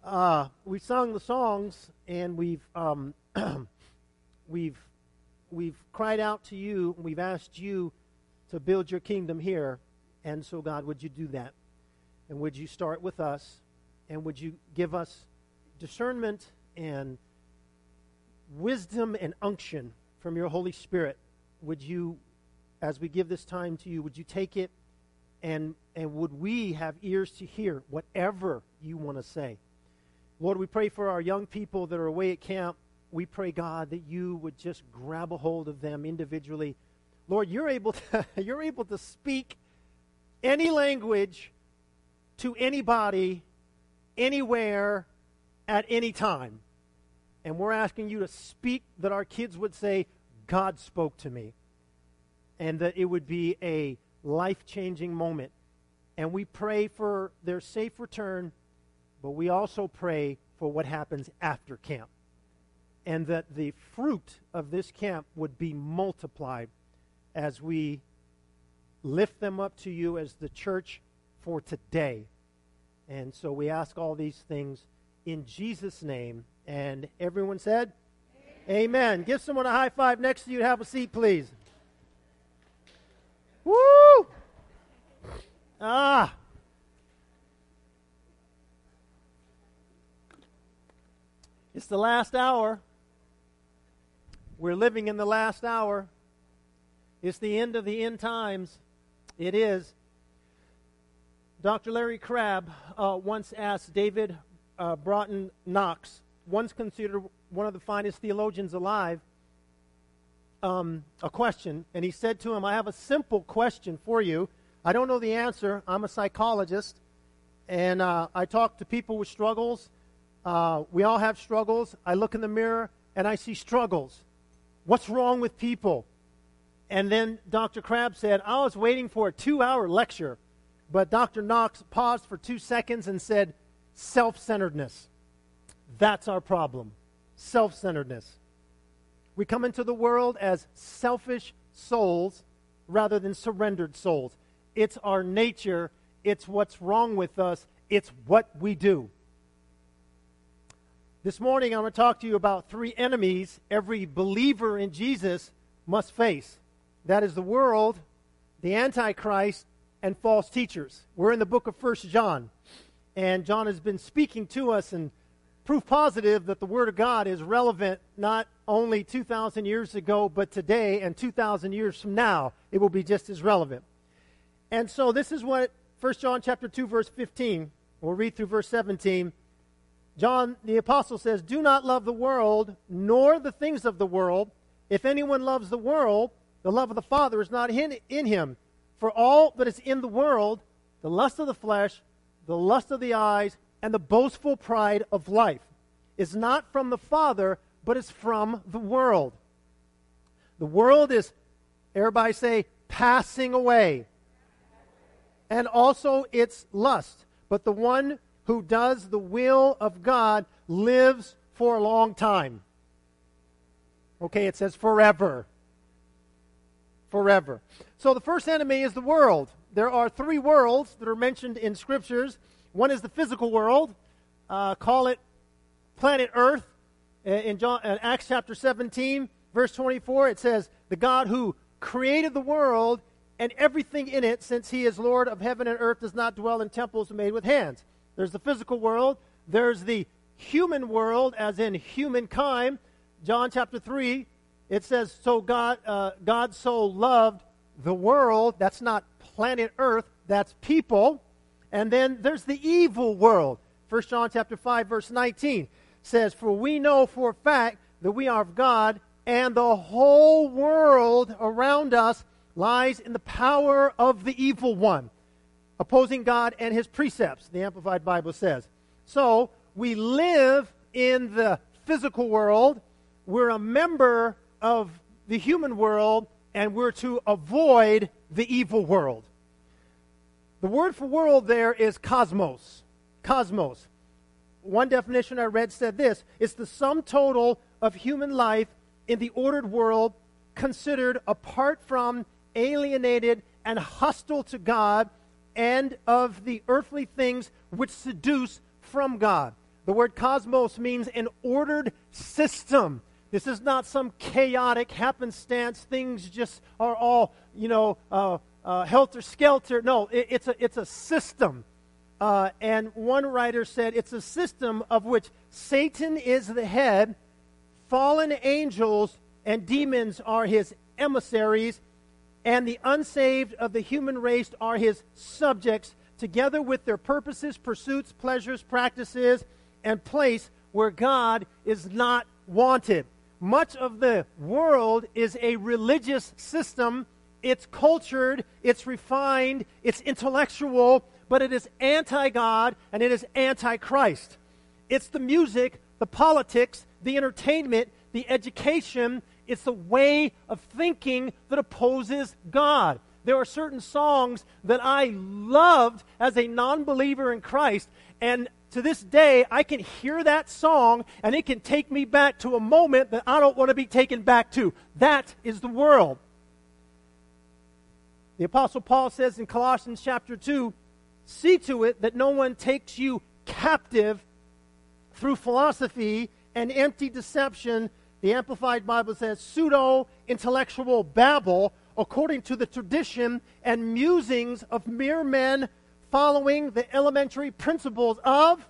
we've sung the songs, and we've cried out to you. We've asked you to build your kingdom here. And so, God, would you do that? And would you start with us? And would you give us discernment and wisdom and unction from your Holy Spirit? Would you, as we give this time to you, would you take it, and would we have ears to hear whatever you want to say? Lord, we pray for our young people that are away at camp. We pray, God, that you would just grab a hold of them individually. Lord, you're able to speak any language to anybody, anywhere, at any time. And we're asking you to speak that our kids would say, God spoke to me. And that it would be a life-changing moment. And we pray for their safe return, but we also pray for what happens after camp. And that the fruit of this camp would be multiplied as we lift them up to you as the church for today. And so we ask all these things in Jesus' name. And everyone said, Amen. Amen. Give someone a high five next to you. Have a seat, please. Woo! It's the last hour. We're living in the last hour. It's the end of the end times. It is. Dr. Larry Crabb once asked David Broughton Knox, once considered one of the finest theologians alive, a question. And he said to him, I have a simple question for you. I don't know the answer. I'm a psychologist. And I talk to people with struggles. We all have struggles. I look in the mirror and I see struggles. What's wrong with people? And then Dr. Crabb said, I was waiting for a 2-hour lecture, but Dr. Knox paused for 2 seconds and said, self-centeredness. That's our problem. Self-centeredness. We come into the world as selfish souls rather than surrendered souls. It's our nature. It's what's wrong with us. It's what we do. This morning, I'm going to talk to you about 3 enemies every believer in Jesus must face. That is the world, the Antichrist, and false teachers. We're in the book of 1 John, and John has been speaking to us and proof positive that the Word of God is relevant not only 2,000 years ago, but today and 2,000 years from now, it will be just as relevant. And so this is what 1 John chapter 2, verse 15, we'll read through verse 17. John, the apostle, says, do not love the world, nor the things of the world. If anyone loves the world, the love of the Father is not in him. For all that is in the world, the lust of the flesh, the lust of the eyes, and the boastful pride of life, is not from the Father, but is from the world. The world is, everybody say, passing away. And also its lust. But the one who does the will of God lives for a long time. Okay, it says forever. Forever. So the first enemy is the world. There are 3 worlds that are mentioned in Scriptures. One is the physical world. Call it planet Earth. In Acts chapter 17, verse 24, it says, the God who created the world and everything in it, since he is Lord of heaven and earth, does not dwell in temples made with hands. There's the physical world. There's the human world, as in humankind. John chapter 3, it says, so God so loved the world. That's not planet Earth. That's people. And then there's the evil world. 1 John chapter 5, verse 19 says, for we know for a fact that we are of God, and the whole world around us lies in the power of the evil one, opposing God and his precepts, the Amplified Bible says. So we live in the physical world. We're a member of the human world, and we're to avoid the evil world. The word for world there is cosmos. Cosmos. One definition I read said this: it's the sum total of human life in the ordered world, considered apart from, alienated, and hostile to God, and of the earthly things which seduce from God. The word cosmos means an ordered system. This is not some chaotic happenstance. Things just are all, helter-skelter. No, it's a system. And one writer said it's a system of which Satan is the head, fallen angels and demons are his emissaries, and the unsaved of the human race are his subjects, together with their purposes, pursuits, pleasures, practices, and place where God is not wanted. Much of the world is a religious system. It's cultured, it's refined, it's intellectual, but it is anti-God and it is anti-Christ. It's the music, the politics, the entertainment, the education. It's the way of thinking that opposes God. There are certain songs that I loved as a non-believer in Christ, and to this day, I can hear that song, and it can take me back to a moment that I don't want to be taken back to. That is the world. The Apostle Paul says in Colossians chapter 2, see to it that no one takes you captive through philosophy and empty deception. The Amplified Bible says pseudo-intellectual babble, according to the tradition and musings of mere men following the elementary principles of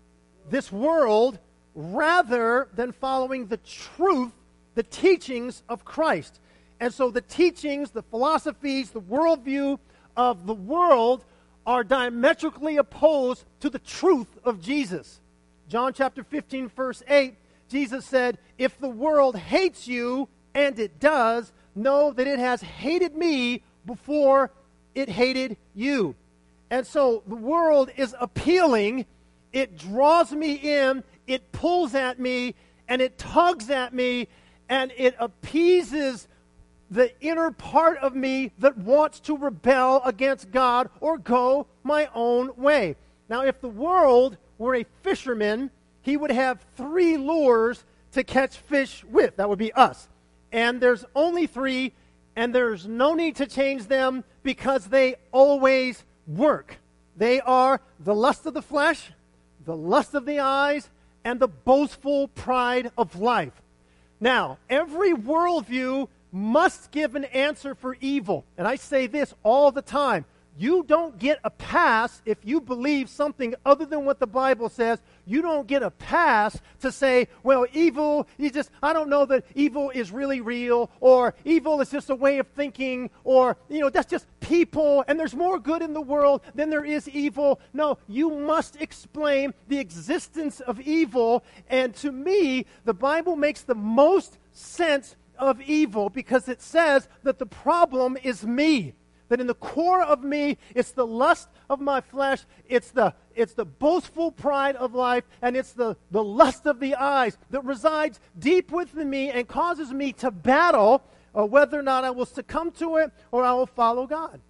this world rather than following the truth, the teachings of Christ. And so the teachings, the philosophies, the worldview of the world are diametrically opposed to the truth of Jesus. John chapter 15, verse 8, Jesus said, if the world hates you, and it does, know that it has hated me before it hated you. And so the world is appealing, it draws me in, it pulls at me, and it tugs at me, and it appeases the inner part of me that wants to rebel against God or go my own way. Now, if the world were a fisherman, he would have 3 lures to catch fish with. That would be us. And there's only 3, and there's no need to change them because they always work. They are the lust of the flesh, the lust of the eyes, and the boastful pride of life. Now, every worldview must give an answer for evil. And I say this all the time. You don't get a pass if you believe something other than what the Bible says. You don't get a pass to say, well, evil, I don't know that evil is really real, or evil is just a way of thinking, or, that's just people, and there's more good in the world than there is evil. No, you must explain the existence of evil, and to me, the Bible makes the most sense of evil because it says that the problem is me. That in the core of me, it's the lust of my flesh, it's the boastful pride of life, and it's the lust of the eyes that resides deep within me and causes me to battle whether or not I will succumb to it or I will follow God.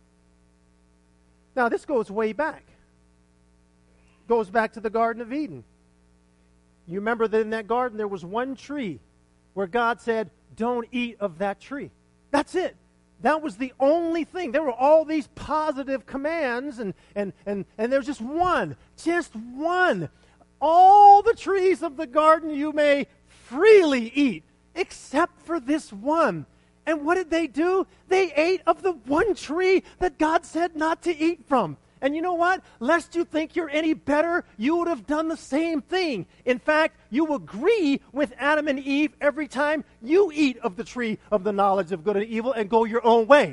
Now, this goes way back. Goes back to the Garden of Eden. You remember that in that garden there was one tree where God said, don't eat of that tree. That's it. That was the only thing. There were all these positive commands, and there's just one. All the trees of the garden you may freely eat, except for this one. And what did they do? They ate of the one tree that God said not to eat from. And you know what? Lest you think you're any better, you would have done the same thing. In fact, you agree with Adam and Eve every time you eat of the tree of the knowledge of good and evil and go your own way.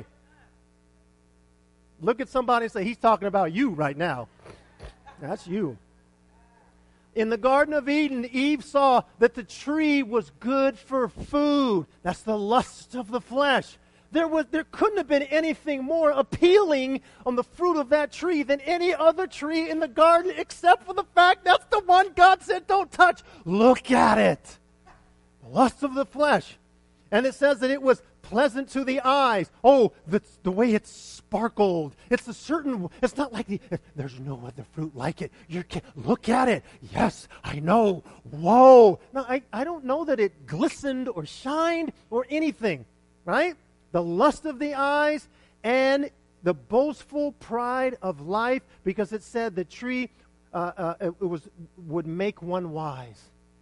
Look at somebody and say, he's talking about you right now. That's you. In the Garden of Eden, Eve saw that the tree was good for food. That's the lust of the flesh. There couldn't have been anything more appealing on the fruit of that tree than any other tree in the garden, except for the fact that's the one God said don't touch. Look at it. The lust of the flesh. And it says that it was pleasant to the eyes. Oh, the way it sparkled. It's not like there's no other fruit like it. Look at it. Yes, I know. Whoa. No, I don't know that it glistened or shined or anything, right? The lust of the eyes and the boastful pride of life, because it said the tree would make one wise.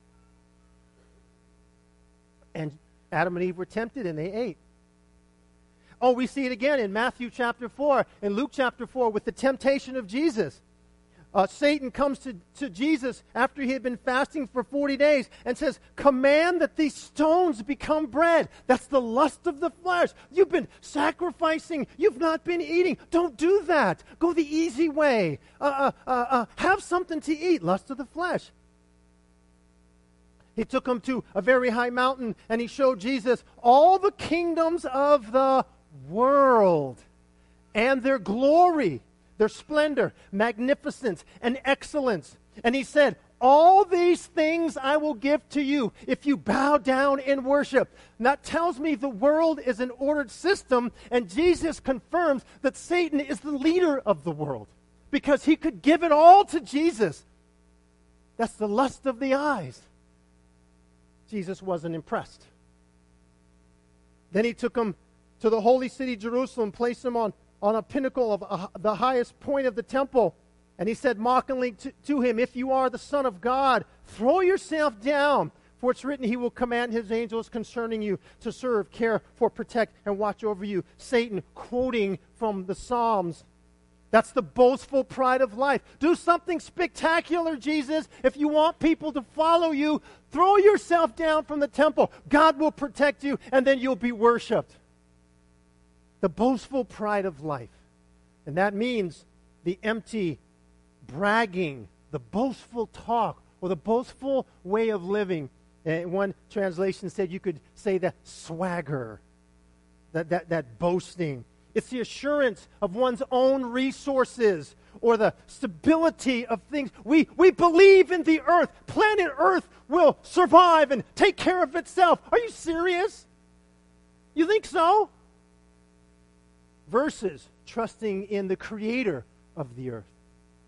And Adam and Eve were tempted and they ate. Oh, we see it again in Matthew chapter 4, in Luke chapter 4 with the temptation of Jesus. Satan comes to Jesus after he had been fasting for 40 days and says, command that these stones become bread. That's the lust of the flesh. You've been sacrificing. You've not been eating. Don't do that. Go the easy way. Have something to eat. Lust of the flesh. He took him to a very high mountain and he showed Jesus all the kingdoms of the world and their glory, their splendor, magnificence, and excellence. And he said, all these things I will give to you if you bow down in worship. And that tells me the world is an ordered system, and Jesus confirms that Satan is the leader of the world because he could give it all to Jesus. That's the lust of the eyes. Jesus wasn't impressed. Then he took him to the holy city, Jerusalem, placed him on a pinnacle of the highest point of the temple. And he said mockingly to him, if you are the Son of God, throw yourself down. For it's written, he will command his angels concerning you to serve, care for, protect, and watch over you. Satan quoting from the Psalms. That's the boastful pride of life. Do something spectacular, Jesus. If you want people to follow you, throw yourself down from the temple. God will protect you, and then you'll be worshipped. The boastful pride of life. And that means the empty bragging, the boastful talk, or the boastful way of living. And one translation said you could say the swagger, that boasting. It's the assurance of one's own resources or the stability of things. We believe in the earth. Planet Earth will survive and take care of itself. Are you serious? You think so? Versus trusting in the creator of the earth.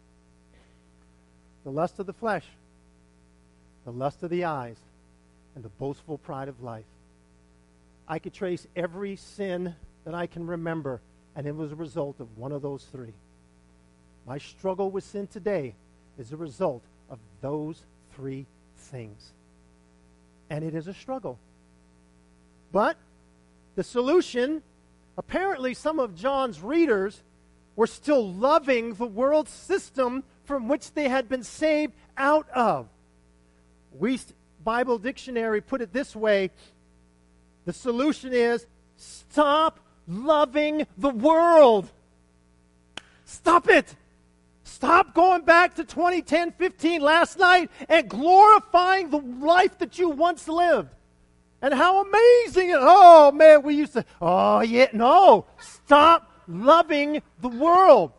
The lust of the flesh, the lust of the eyes, and the boastful pride of life. I could trace every sin that I can remember, and it was a result of one of those three. My struggle with sin today is a result of those three things. And it is a struggle. But the solution, apparently some of John's readers were still loving the world system from which they had been saved out of. Wuest Bible Dictionary put it this way: the solution is stop loving the world. Stop it. Stop going back to 2010, 15 last night and glorifying the life that you once lived. And how amazing it, oh man, we used to, oh yeah, no. Stop loving the world.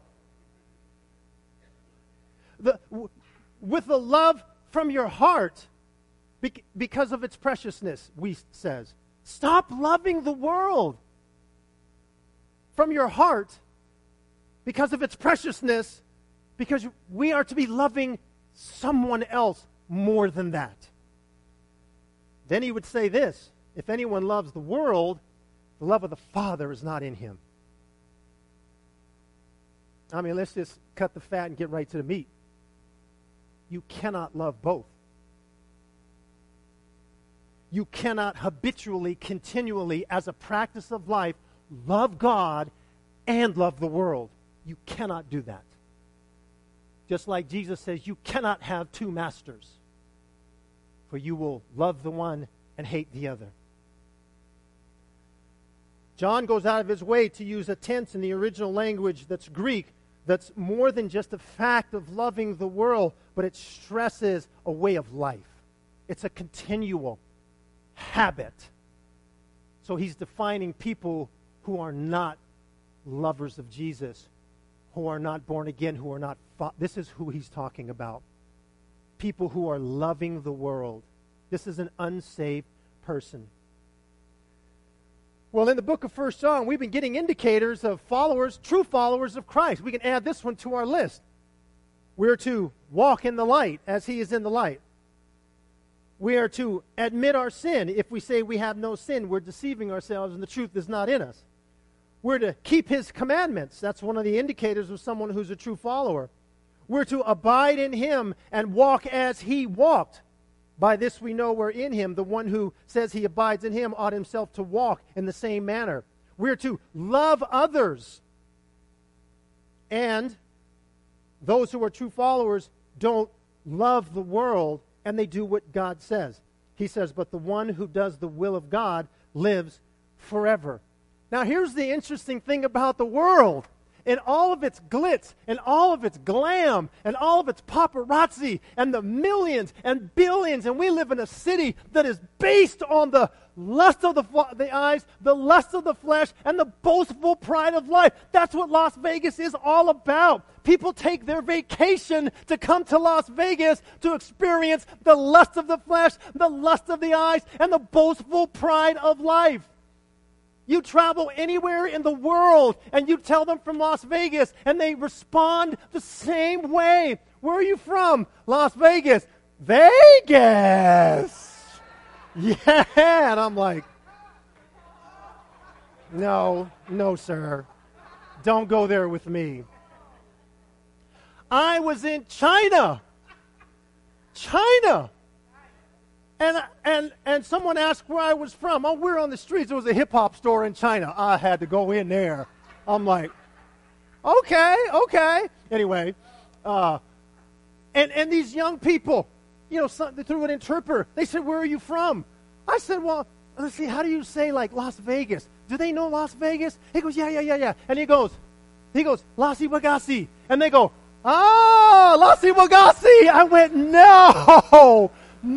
With the love from your heart because of its preciousness, Wuest says. Stop loving the world from your heart because of its preciousness, because we are to be loving someone else more than that. Then he would say this: if anyone loves the world, the love of the Father is not in him. I mean, let's just cut the fat and get right to the meat. You cannot love both. You cannot habitually, continually, as a practice of life, love God and love the world. You cannot do that. Just like Jesus says, you cannot have two masters, for you will love the one and hate the other. John goes out of his way to use a tense in the original language that's Greek, that's more than just a fact of loving the world, but it stresses a way of life. It's a continual habit. So he's defining people who are not lovers of Jesus, who are not born again, who are not... This is who he's talking about. People who are loving the world. This is an unsaved person. Well, in the book of 1 John, we've been getting indicators of followers, true followers of Christ. We can add this one to our list. We're to walk in the light as he is in the light. We are to admit our sin. If we say we have no sin, we're deceiving ourselves and the truth is not in us. We're to keep his commandments. That's one of the indicators of someone who's a true follower. We're to abide in him and walk as he walked. By this we know we're in him. The one who says he abides in him ought himself to walk in the same manner. We're to love others. And those who are true followers don't love the world, and they do what God says. He says, but the one who does the will of God lives forever. Now here's the interesting thing about the world. In all of its glitz, and all of its glam, and all of its paparazzi, and the millions and billions, and we live in a city that is based on the lust of the eyes, the lust of the flesh, and the boastful pride of life. That's what Las Vegas is all about. People take their vacation to come to Las Vegas to experience the lust of the flesh, the lust of the eyes, and the boastful pride of life. You travel anywhere in the world and you tell them from Las Vegas and they respond the same way. Where are you from? Las Vegas. Vegas! Yeah, and I'm like, no, sir. Don't go there with me. I was in China. And someone asked where I was from. Oh, we're on the streets. There was a hip-hop store in China. I had to go in there. I'm like, okay. Anyway, and these young people, through an interpreter, they said, where are you from? I said, well, let's see, how do you say, like, Las Vegas? Do they know Las Vegas? He goes, yeah. And he goes, Las Iwagasi. And they go, Las Iwagasi. I went, no.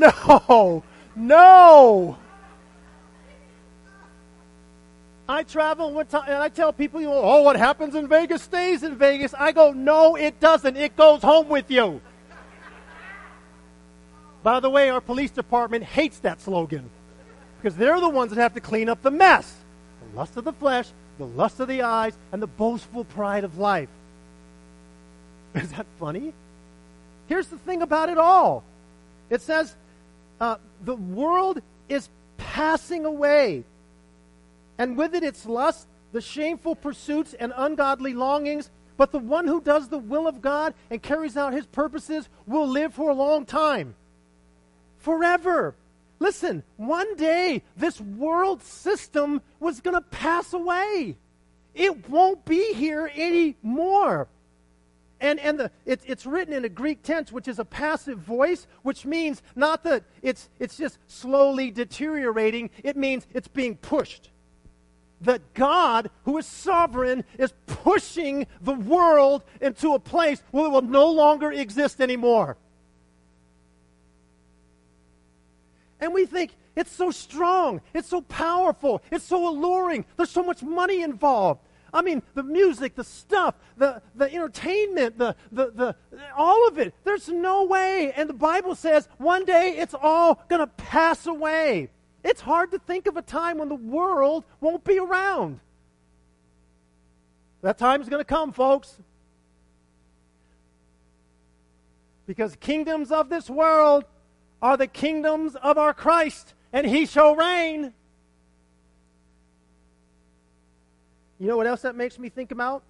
I travel one time, and I tell people, what happens in Vegas stays in Vegas. I go, no, it doesn't. It goes home with you. By the way, our police department hates that slogan because they're the ones that have to clean up the mess. The lust of the flesh, the lust of the eyes, and the boastful pride of life. Is that funny? Here's the thing about it all. It says, the world is passing away, and with it its lust, the shameful pursuits and ungodly longings, but the one who does the will of God and carries out his purposes will live for a long time. Forever. Listen, one day this world system was going to pass away. It won't be here anymore. And it's written in a Greek tense, which is a passive voice, which means not that it's just slowly deteriorating. It means it's being pushed. That God, who is sovereign, is pushing the world into a place where it will no longer exist anymore. And we think, it's so strong, it's so powerful, it's so alluring, there's so much money involved. I mean, the music, the stuff, the entertainment, the all of it. There's no way. And the Bible says one day it's all going to pass away. It's hard to think of a time when the world won't be around. That time's going to come, folks. Because kingdoms of this world are the kingdoms of our Christ, and he shall reign. You know what else that makes me think about?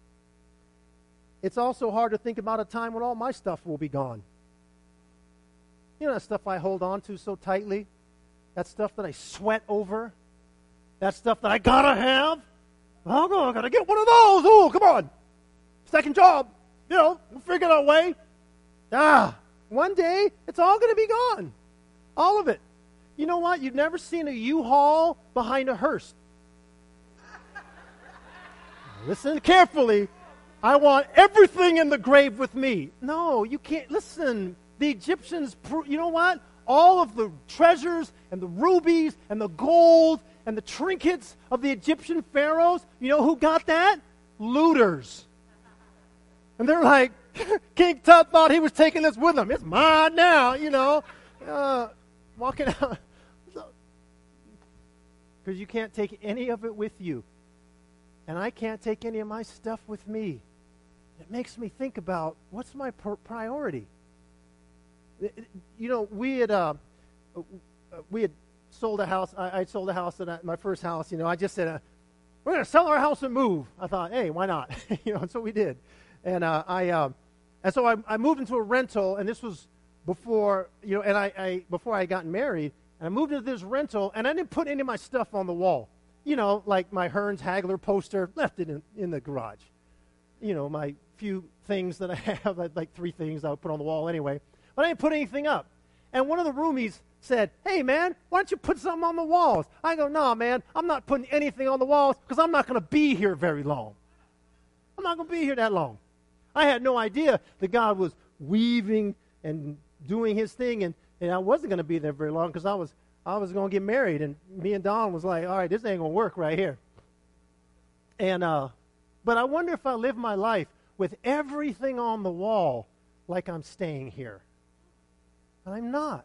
It's also hard to think about a time when all my stuff will be gone. You know that stuff I hold on to so tightly? That stuff that I sweat over? That stuff that I gotta have? Oh, I gotta get one of those. Oh, come on. Second job. We'll figure out a way. One day, it's all gonna be gone. All of it. You know what? You've never seen a U-Haul behind a hearse. Listen carefully. I want everything in the grave with me. No, you can't. Listen, the Egyptians, you know what? All of the treasures and the rubies and the gold and the trinkets of the Egyptian pharaohs, you know who got that? Looters. And they're like, King Tut thought he was taking this with him. It's mine now, walking out. Because you can't take any of it with you. And I can't take any of my stuff with me. It makes me think about, what's my priority? We had sold a house. I sold a house, my first house. I just said, we're going to sell our house and move. I thought, hey, why not? And so we did. And I And so I moved into a rental, and this was before, before I got married, and I moved into this rental, and I didn't put any of my stuff on the wall. Like my Hearns Hagler poster, left it in the garage. My few things that I have, like 3 things I would put on the wall anyway. But I didn't put anything up. And one of the roomies said, "Hey, man, why don't you put something on the walls?" I go, "No, man, I'm not putting anything on the walls because I'm not going to be here very long. I'm not going to be here that long." I had no idea that God was weaving and doing his thing, and I wasn't going to be there very long because I was going to get married, and me and Don was like, "All right, this ain't going to work right here." And but I wonder if I live my life with everything on the wall like I'm staying here. And I'm not.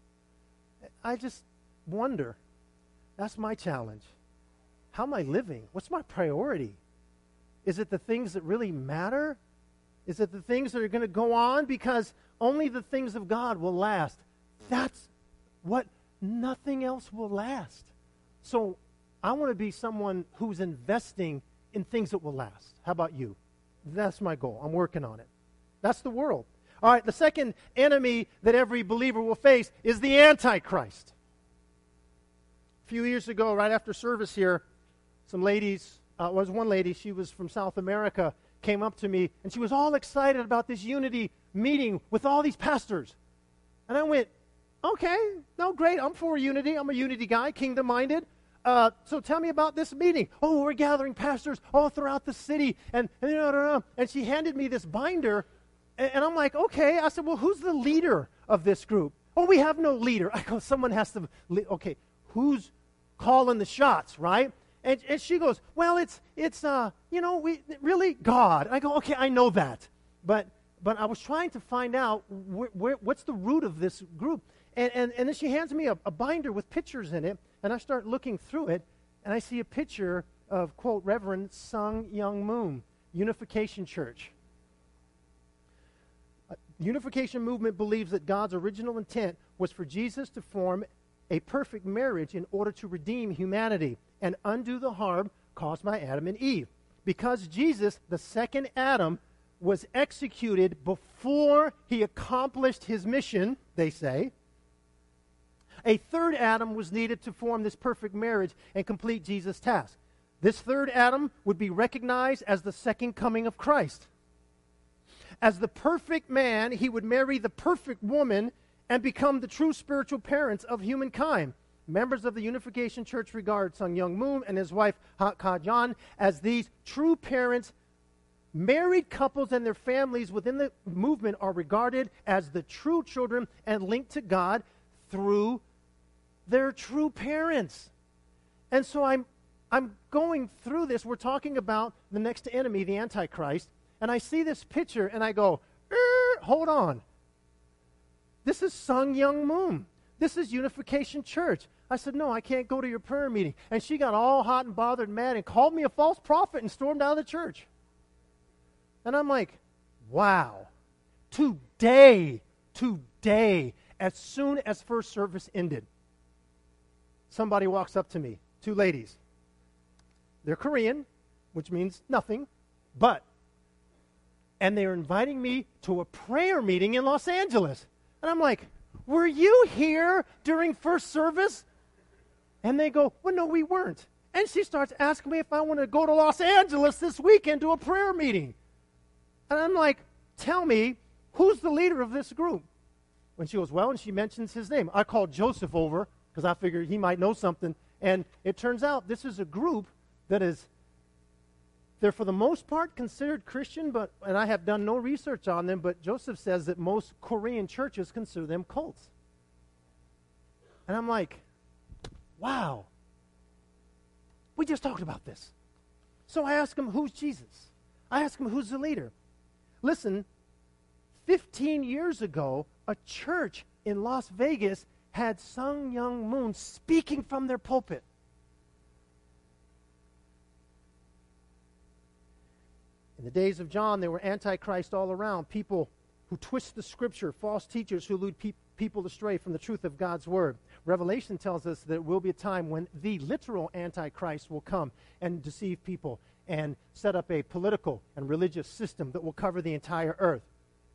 I just wonder. That's my challenge. How am I living? What's my priority? Is it the things that really matter? Is it the things that are going to go on? Because only the things of God will last. That's what, nothing else will last. So I want to be someone who's investing in things that will last. How about you? That's my goal. I'm working on it. That's the world. All right, the second enemy that every believer will face is the Antichrist. A few years ago, right after service here, some ladies, one lady, she was from South America, came up to me, and she was all excited about this unity meeting with all these pastors. And I went, "Okay, no, great, I'm for unity. I'm a unity guy, kingdom-minded. So tell me about this meeting." "Oh, we're gathering pastors all throughout the city." And she handed me this binder, and I'm like, "Okay." I said, "Well, who's the leader of this group?" "Oh, we have no leader." I go, "Someone has to, okay, who's calling the shots, right?" And she goes, "Well, it's we really God." I go, "Okay, I know that." But I was trying to find out what's the root of this group. And then she hands me a binder with pictures in it, and I start looking through it, and I see a picture of, quote, Reverend Sung Young Moon, Unification Church. Unification movement believes that God's original intent was for Jesus to form a perfect marriage in order to redeem humanity and undo the harm caused by Adam and Eve. Because Jesus, the second Adam, was executed before he accomplished his mission, they say, a third Adam was needed to form this perfect marriage and complete Jesus' task. This third Adam would be recognized as the second coming of Christ. As the perfect man, he would marry the perfect woman and become the true spiritual parents of humankind. Members of the Unification Church regard Sung Young Moon and his wife Ha Ka-jan as these true parents. Married couples and their families within the movement are regarded as the true children and linked to God through their true parents. And so I'm going through this. We're talking about the next enemy, the Antichrist, and I see this picture and I go, hold on. This is Sung Young Moon. This is Unification Church. I said, "No, I can't go to your prayer meeting." And she got all hot and bothered and mad and called me a false prophet and stormed out of the church. And I'm like, wow. Today, as soon as first service ended, somebody walks up to me, 2 ladies. They're Korean, which means nothing, and they're inviting me to a prayer meeting in Los Angeles. And I'm like, "Were you here during first service?" And they go, "Well, no, we weren't." And she starts asking me if I want to go to Los Angeles this weekend to a prayer meeting. And I'm like, "Tell me, who's the leader of this group?" When she goes, "Well," and she mentions his name. I called Joseph over because I figured he might know something. And it turns out this is a group that is, they're for the most part considered Christian, and I have done no research on them, but Joseph says that most Korean churches consider them cults. And I'm like, wow. We just talked about this. So I ask him, who's Jesus? I ask him, who's the leader? Listen, 15 years ago, a church in Las Vegas had Sung Young Moon speaking from their pulpit. In the days of John, there were antichrists all around, people who twist the scripture, false teachers who lead people astray from the truth of God's word. Revelation tells us that there will be a time when the literal antichrist will come and deceive people and set up a political and religious system that will cover the entire earth.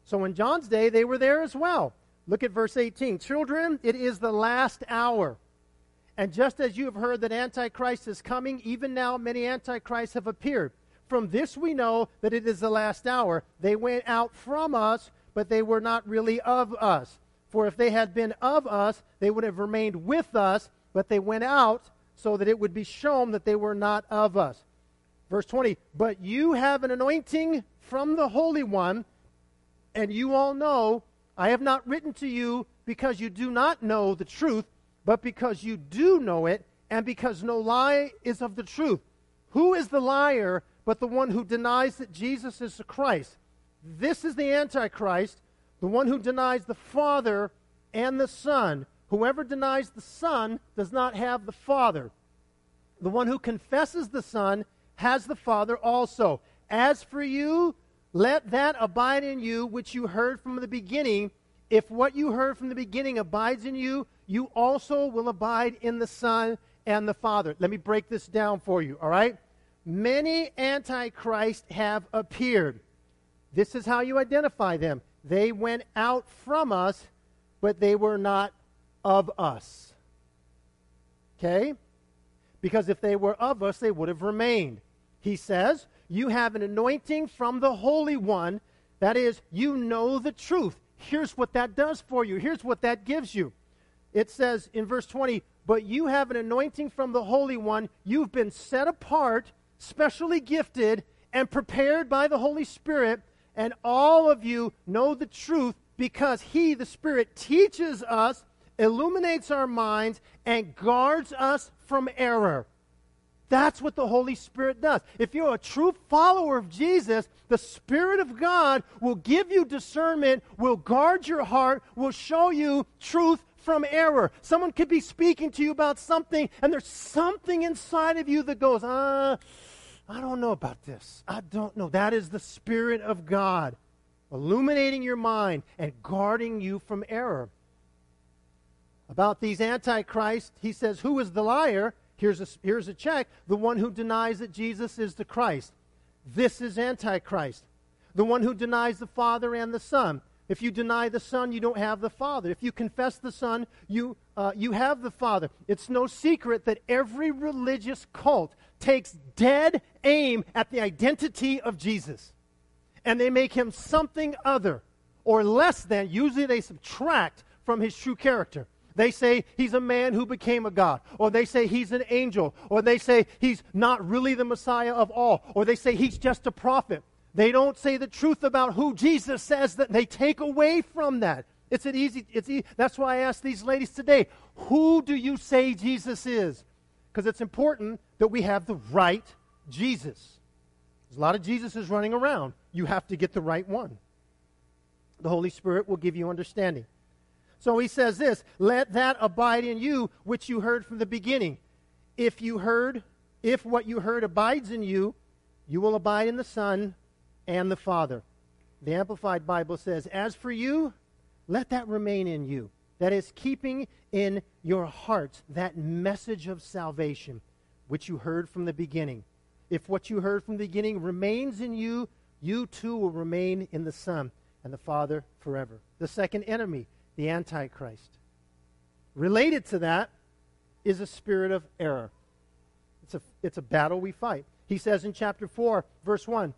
So in John's day, they were there as well. Look at verse 18. Children, it is the last hour. And just as you have heard that Antichrist is coming, even now many Antichrists have appeared. From this we know that it is the last hour. They went out from us, but they were not really of us. For if they had been of us, they would have remained with us, but they went out so that it would be shown that they were not of us. Verse 20, but you have an anointing from the Holy One, and you all know, I have not written to you because you do not know the truth, but because you do know it, and because no lie is of the truth. Who is the liar but the one who denies that Jesus is the Christ? This is the Antichrist, the one who denies the Father and the Son. Whoever denies the Son does not have the Father. The one who confesses the Son has the Father also. As for you, let that abide in you which you heard from the beginning. If what you heard from the beginning abides in you, you also will abide in the Son and the Father. Let me break this down for you, all right? Many antichrists have appeared. This is how you identify them. They went out from us, but they were not of us. Okay? Because if they were of us, they would have remained. He says, you have an anointing from the Holy One. That is, you know the truth. Here's what that does for you. Here's what that gives you. It says in verse 20, but you have an anointing from the Holy One. You've been set apart, specially gifted, and prepared by the Holy Spirit, and all of you know the truth because He, the Spirit, teaches us, illuminates our minds, and guards us from error. That's what the Holy Spirit does. If you're a true follower of Jesus, the Spirit of God will give you discernment, will guard your heart, will show you truth from error. Someone could be speaking to you about something, and there's something inside of you that goes, I don't know about this. I don't know. That is the Spirit of God illuminating your mind and guarding you from error. About these antichrists, he says, who is the liar? Here's a check. The one who denies that Jesus is the Christ. This is Antichrist. The one who denies the Father and the Son. If you deny the Son, you don't have the Father. If you confess the Son, you have the Father. It's no secret that every religious cult takes dead aim at the identity of Jesus. And they make him something other or less than. Usually they subtract from his true character. They say he's a man who became a God. Or they say he's an angel. Or they say he's not really the Messiah of all. Or they say he's just a prophet. They don't say the truth about who Jesus says, that they take away from that. It's easy. That's why I asked these ladies today, who do you say Jesus is? Because it's important that we have the right Jesus. There's a lot of Jesuses running around. You have to get the right one. The Holy Spirit will give you understanding. So he says this, let that abide in you which you heard from the beginning. If what you heard abides in you, you will abide in the Son and the Father. The Amplified Bible says, as for you, let that remain in you. That is, keeping in your hearts that message of salvation which you heard from the beginning. If what you heard from the beginning remains in you, you too will remain in the Son and the Father forever. The second enemy, the Antichrist. Related to that is a spirit of error. It's a battle we fight. He says in chapter 4, verse 1,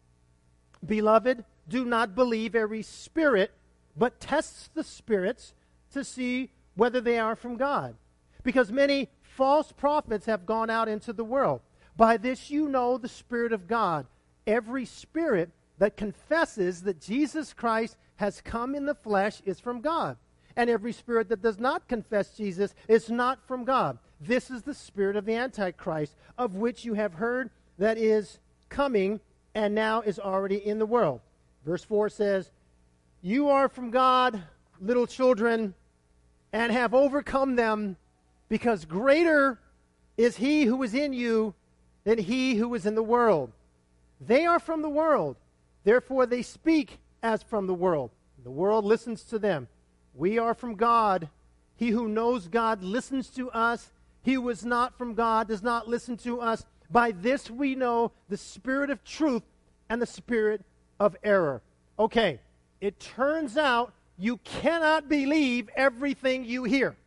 Beloved, do not believe every spirit, but test the spirits to see whether they are from God. Because many false prophets have gone out into the world. By this you know the Spirit of God. Every spirit that confesses that Jesus Christ has come in the flesh is from God. And every spirit that does not confess Jesus is not from God. This is the spirit of the Antichrist, of which you have heard that is coming and now is already in the world. Verse 4 says, You are from God, little children, and have overcome them, because greater is he who is in you than he who is in the world. They are from the world, therefore they speak as from the world. The world listens to them. We are from God. He who knows God listens to us. He who is not from God does not listen to us. By this we know the spirit of truth and the spirit of error. Okay, it turns out you cannot believe everything you hear.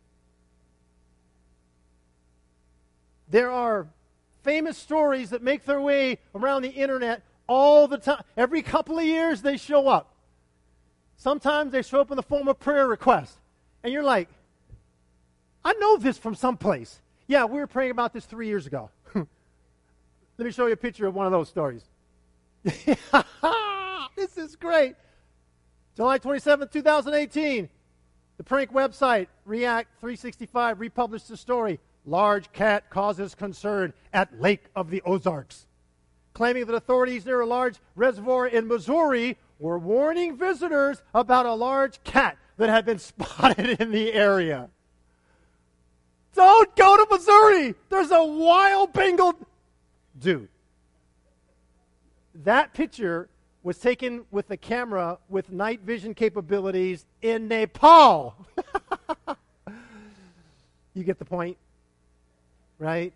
There are famous stories that make their way around the internet all the time. Every couple of years they show up. Sometimes they show up in the form of prayer requests. And you're like, I know this from someplace. Yeah, we were praying about this 3 years ago. Let me show you a picture of one of those stories. This is great. July 27, 2018. The prank website, React 365, republished the story. Large cat causes concern at Lake of the Ozarks, claiming that authorities near a large reservoir in Missouri were warning visitors about a large cat that had been spotted in the area. Don't go to Missouri. There's a wild Bengal. Dude, that picture was taken with a camera with night vision capabilities in Nepal. You get the point, right?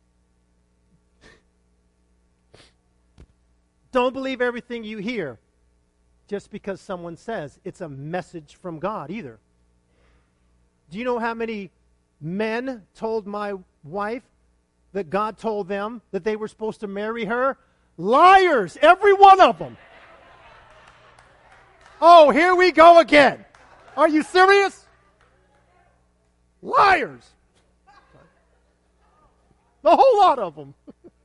Don't believe everything you hear just because someone says it's a message from God either. Do you know how many men told my wife that God told them that they were supposed to marry her? Liars, every one of them. Oh, here we go again. Are you serious? Liars. A whole lot of them.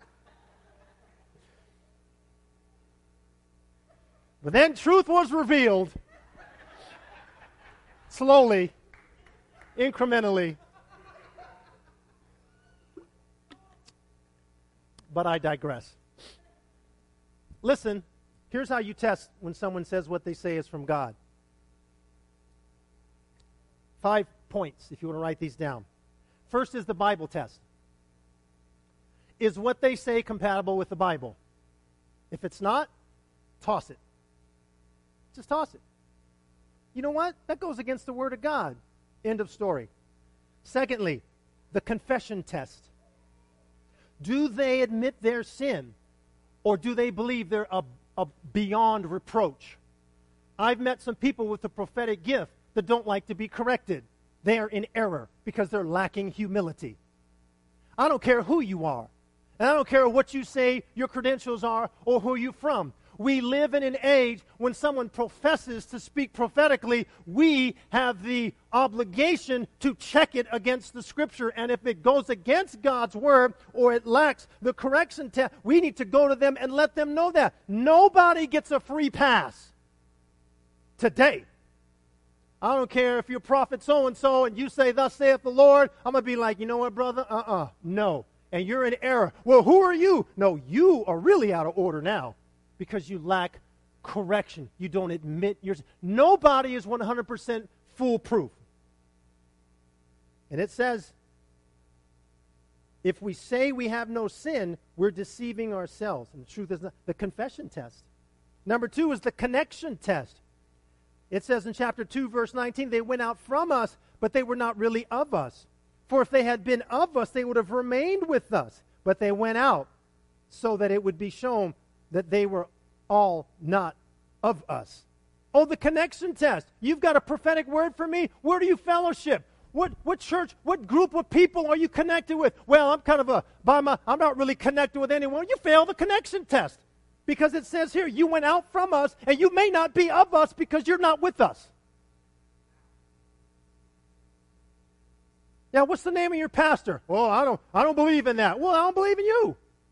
But then truth was revealed. Slowly, incrementally. But I digress. Listen, here's how you test when someone says what they say is from God. 5 points, if you want to write these down. First is the Bible test. Is what they say compatible with the Bible? If it's not, toss it. Just toss it. You know what? That goes against the Word of God. End of story. Secondly, the confession test. Do they admit their sin, or do they believe they're beyond reproach? I've met some people with the prophetic gift that don't like to be corrected. They are in error because they're lacking humility. I don't care who you are, and I don't care what you say your credentials are or who you're from. We live in an age when someone professes to speak prophetically, we have the obligation to check it against the Scripture. And if it goes against God's Word or it lacks the correction test, we need to go to them and let them know that. Nobody gets a free pass today. I don't care if you're prophet so-and-so and you say, thus saith the Lord. I'm going to be like, you know what, brother? No. And you're in error. Well, who are you? No, you are really out of order now. Because you lack correction. You don't admit yours. Nobody is 100% foolproof. And it says, if we say we have no sin, we're deceiving ourselves. And the truth is not. The confession test. Number 2 is the connection test. It says in chapter 2, verse 19, they went out from us, but they were not really of us. For if they had been of us, they would have remained with us. But they went out so that it would be shown that they were all not of us. Oh, the connection test. You've got a prophetic word for me? Where do you fellowship? What church, what group of people are you connected with? Well, I'm kind of I'm not really connected with anyone. You fail the connection test. Because it says here, you went out from us, and you may not be of us because you're not with us. Now, what's the name of your pastor? Well, I don't believe in that. Well, I don't believe in you.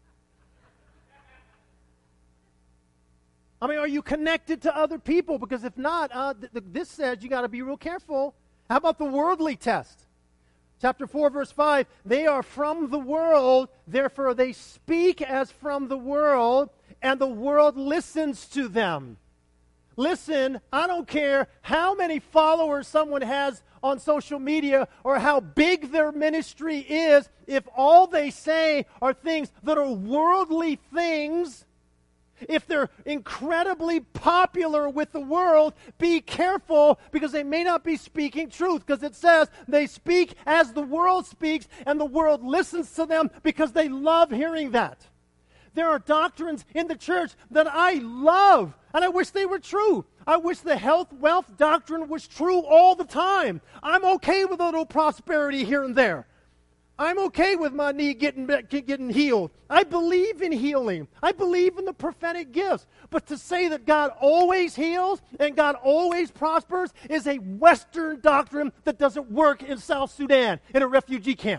I mean, are you connected to other people? Because if not, this says you got to be real careful. How about the worldly test? Chapter 4, verse 5, they are from the world, therefore they speak as from the world, and the world listens to them. Listen, I don't care how many followers someone has on social media or how big their ministry is, if all they say are things that are worldly things. If they're incredibly popular with the world, be careful because they may not be speaking truth, because it says they speak as the world speaks and the world listens to them because they love hearing that. There are doctrines in the church that I love and I wish they were true. I wish the health, wealth doctrine was true all the time. I'm okay with a little prosperity here and there. I'm okay with my knee getting healed. I believe in healing. I believe in the prophetic gifts. But to say that God always heals and God always prospers is a Western doctrine that doesn't work in South Sudan in a refugee camp.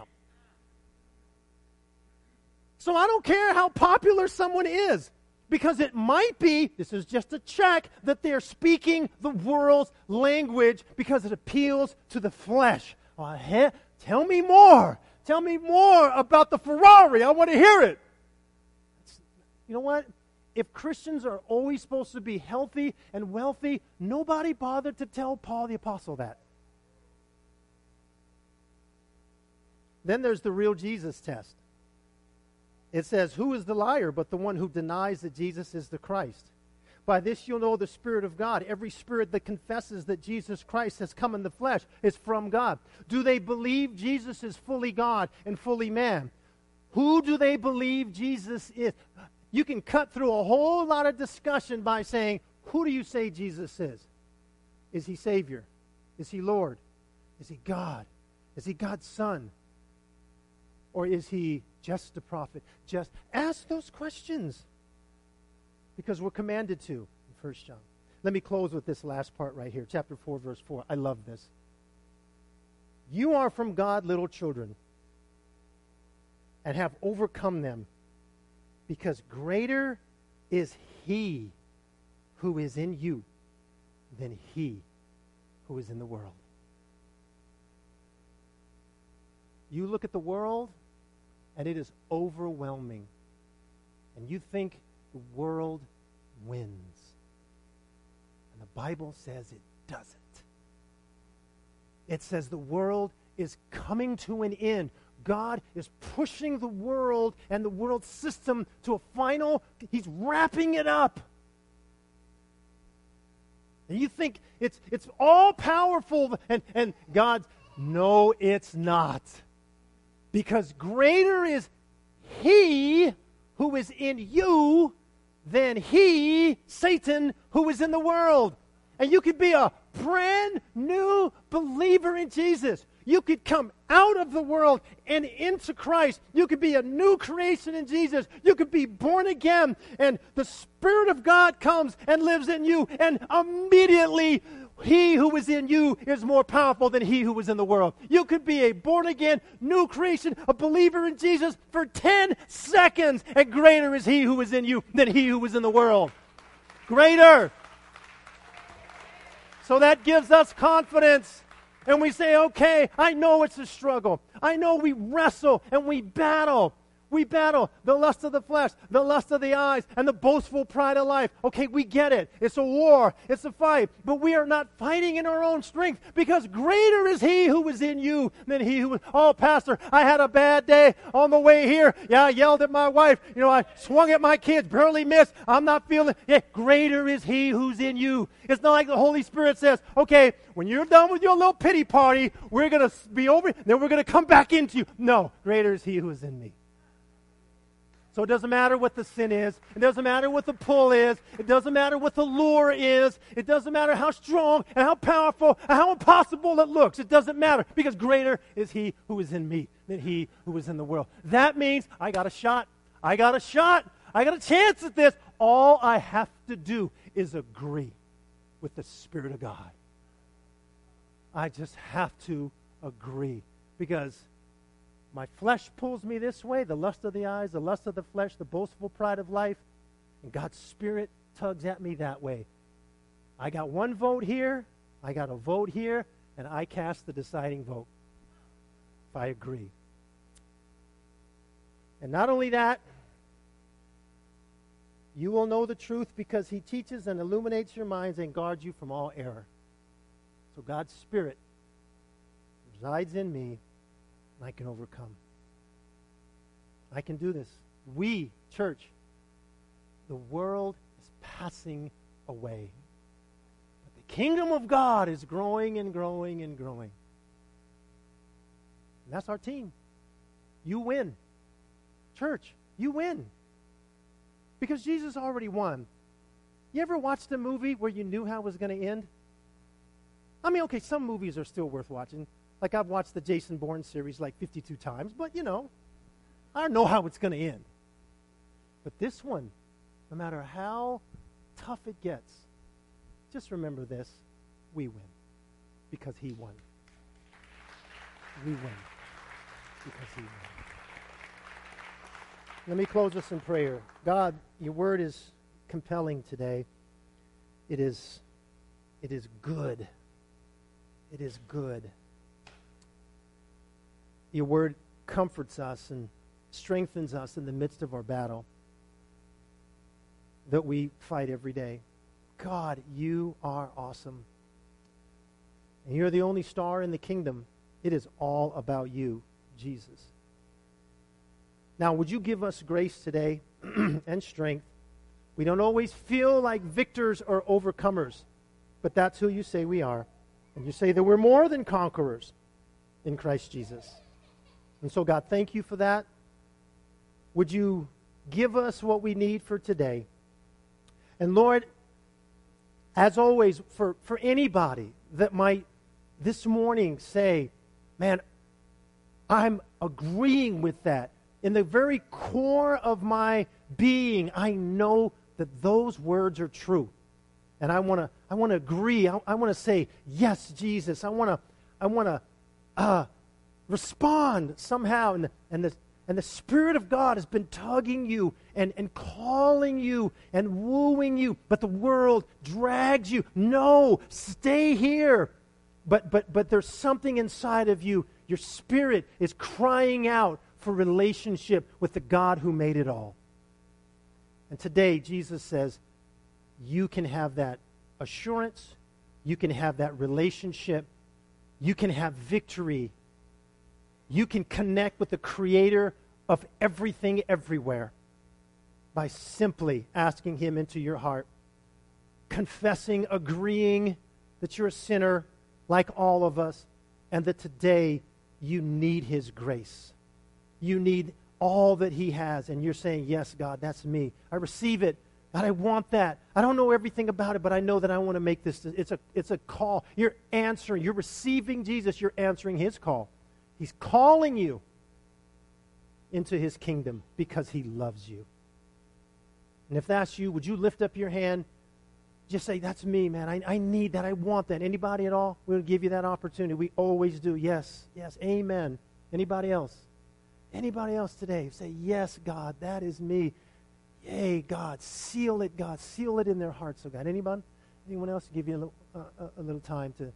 So I don't care how popular someone is, because it might be, this is just a check, that they're speaking the world's language because it appeals to the flesh. Tell me more. Tell me more about the Ferrari. I want to hear it. You know what? If Christians are always supposed to be healthy and wealthy, nobody bothered to tell Paul the Apostle that. Then there's the real Jesus test. It says, who is the liar but the one who denies that Jesus is the Christ? By this you'll know the Spirit of God. Every spirit that confesses that Jesus Christ has come in the flesh is from God. Do they believe Jesus is fully God and fully man? Who do they believe Jesus is? You can cut through a whole lot of discussion by saying, who do you say Jesus is? Is he Savior? Is he Lord? Is he God? Is he God's Son? Or is he just a prophet? Just ask those questions, because we're commanded to in 1 John. Let me close with this last part right here, chapter 4, verse 4. I love this. You are from God, little children, and have overcome them, because greater is he who is in you than he who is in the world. You look at the world, and it is overwhelming. And you think the world wins. And the Bible says it doesn't. It says the world is coming to an end. God is pushing the world and the world system to a final, he's wrapping it up. And you think it's all powerful, and God's, no, it's not. Because greater is he who is in you than he, Satan, who is in the world. And you could be a brand new believer in Jesus. You could come out of the world and into Christ. You could be a new creation in Jesus. You could be born again, and the Spirit of God comes and lives in you, and immediately he who is in you is more powerful than he who was in the world. You could be a born-again, new creation, a believer in Jesus for 10 seconds, and greater is he who is in you than he who was in the world. Greater. So that gives us confidence. And we say, okay, I know it's a struggle. I know we wrestle and we battle. We battle the lust of the flesh, the lust of the eyes, and the boastful pride of life. Okay, we get it. It's a war. It's a fight. But we are not fighting in our own strength, because greater is he who is in you than he who is. Oh, Pastor, I had a bad day on the way here. Yeah, I yelled at my wife. You know, I swung at my kids, barely missed. I'm not feeling it. Yeah, greater is he who's in you. It's not like the Holy Spirit says, okay, when you're done with your little pity party, we're going to be over, then we're going to come back into you. No, greater is he who is in me. So it doesn't matter what the sin is. It doesn't matter what the pull is. It doesn't matter what the lure is. It doesn't matter how strong and how powerful and how impossible it looks. It doesn't matter, because greater is he who is in me than he who is in the world. That means I got a shot. I got a shot. I got a chance at this. All I have to do is agree with the Spirit of God. I just have to agree, because my flesh pulls me this way, the lust of the eyes, the lust of the flesh, the boastful pride of life, and God's Spirit tugs at me that way. I got one vote here, I got a vote here, and I cast the deciding vote if I agree. And not only that, you will know the truth, because he teaches and illuminates your minds and guards you from all error. So God's Spirit resides in me, and I can overcome. I can do this. We, church, the world is passing away, but the kingdom of God is growing and growing and growing. And that's our team. You win. Church, you win. Because Jesus already won. You ever watched a movie where you knew how it was going to end? I mean, okay, some movies are still worth watching. Like I've watched the Jason Bourne series like 52 times, but I don't know how it's going to end. But this one, no matter how tough it gets, just remember this: we win because he won. We win because he won. Let me close us in prayer. God, your word is compelling today. It is good. It is good. Your word comforts us and strengthens us in the midst of our battle that we fight every day. God, you are awesome. And you're the only star in the kingdom. It is all about you, Jesus. Now, would you give us grace today and strength? We don't always feel like victors or overcomers, but that's who you say we are. And you say that we're more than conquerors in Christ Jesus. And so, God, thank you for that. Would you give us what we need for today? And Lord, as always, for anybody that might this morning say, man, I'm agreeing with that. In the very core of my being, I know that those words are true. And I want to agree. I want to say, yes, Jesus. I want to respond somehow. And the Spirit of God has been tugging you and calling you and wooing you. But the world drags you. No, stay here. But there's something inside of you. Your spirit is crying out for relationship with the God who made it all. And today, Jesus says, you can have that assurance. You can have that relationship. You can have victory. You can connect with the Creator of everything everywhere by simply asking Him into your heart, confessing, agreeing that you're a sinner like all of us, and that today you need His grace. You need all that He has, and you're saying, yes, God, that's me. I receive it. God, I want that. I don't know everything about it, but I know that I want to make this. It's a call. You're answering. You're receiving Jesus. You're answering His call. He's calling you into His kingdom because He loves you. And if that's you, would you lift up your hand? Just say, that's me, man. I need that. I want that. Anybody at all? We'll give you that opportunity. We always do. Yes, yes, amen. Anybody else? Anybody else today? Say, yes, God, that is me. Yay, God. Seal it, God. Seal it in their hearts, oh God. Anyone? Anyone else? Give you a little time to.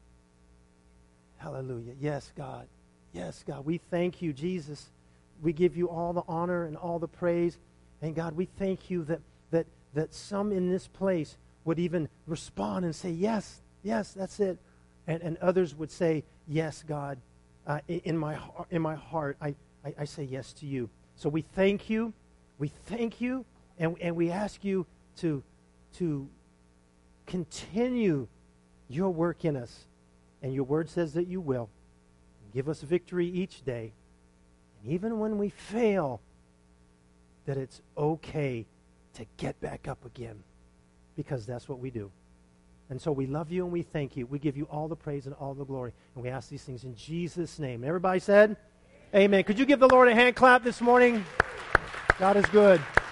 Hallelujah. Yes, God. Yes, God. We thank you, Jesus. We give you all the honor and all the praise. And God, we thank you that some in this place would even respond and say, yes, yes, that's it. And others would say, yes, God, in my heart, I say yes to you. So we thank you. We thank you, and we ask you to continue your work in us. And your word says that you will. Give us victory each day. And even when we fail, that it's okay to get back up again, because that's what we do. And so we love you and we thank you. We give you all the praise and all the glory. And we ask these things in Jesus' name. Everybody said, amen. Could you give the Lord a hand clap this morning? God is good.